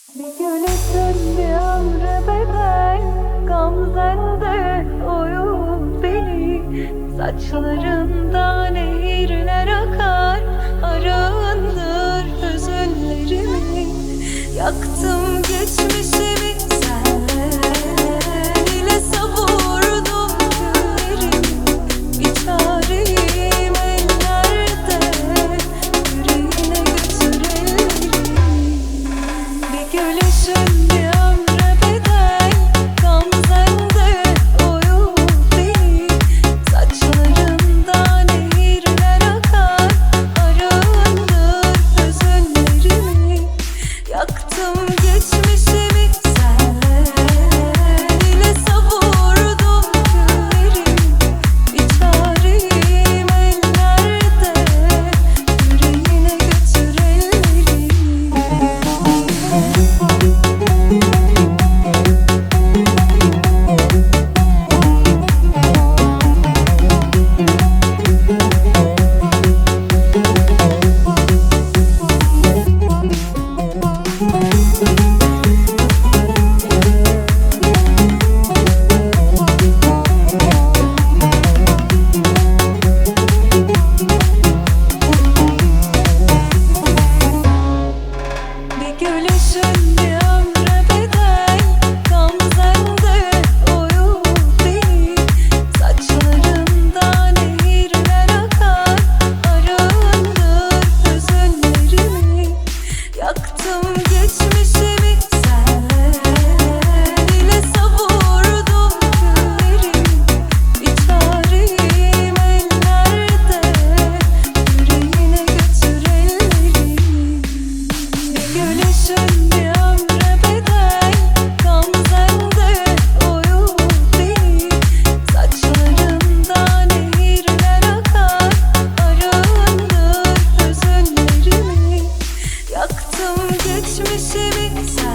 Bir gülüşün bir ömre bedel, gamzende oyup beni. Saçlarından nehirler akar, arındır hüzünlerimi. Yaktım geçmişimi, sen ile savurdum günlerimi. Bir çareyim ellerde, yüreğine götür ellerimi. Bir gülüşün bir ömre bedel, gamzende oyup beni. Saçlarından nehirler akar, arındır hüzünlerimi. Yaktım geçmişimi, sen ile savurdum günlerimi. Bir çareyim ellerde, yüreğine götür ellerimi. Bir gülüşün bir ömre bedel, gamzende oyup beni. Saçlarından nehirler akar, arındır hüzünlerimi. Yaktım geçmişimi, sen ile savurdum günlerimi. Bir çareyim ellerde, yüreğine götür ellerimi. Bir gülüşün bir ömre bedel, gamzende oyup beni. Saçlarından nehirler akar, arındır hüzünlerimi. Yaktım geçmişimi, sen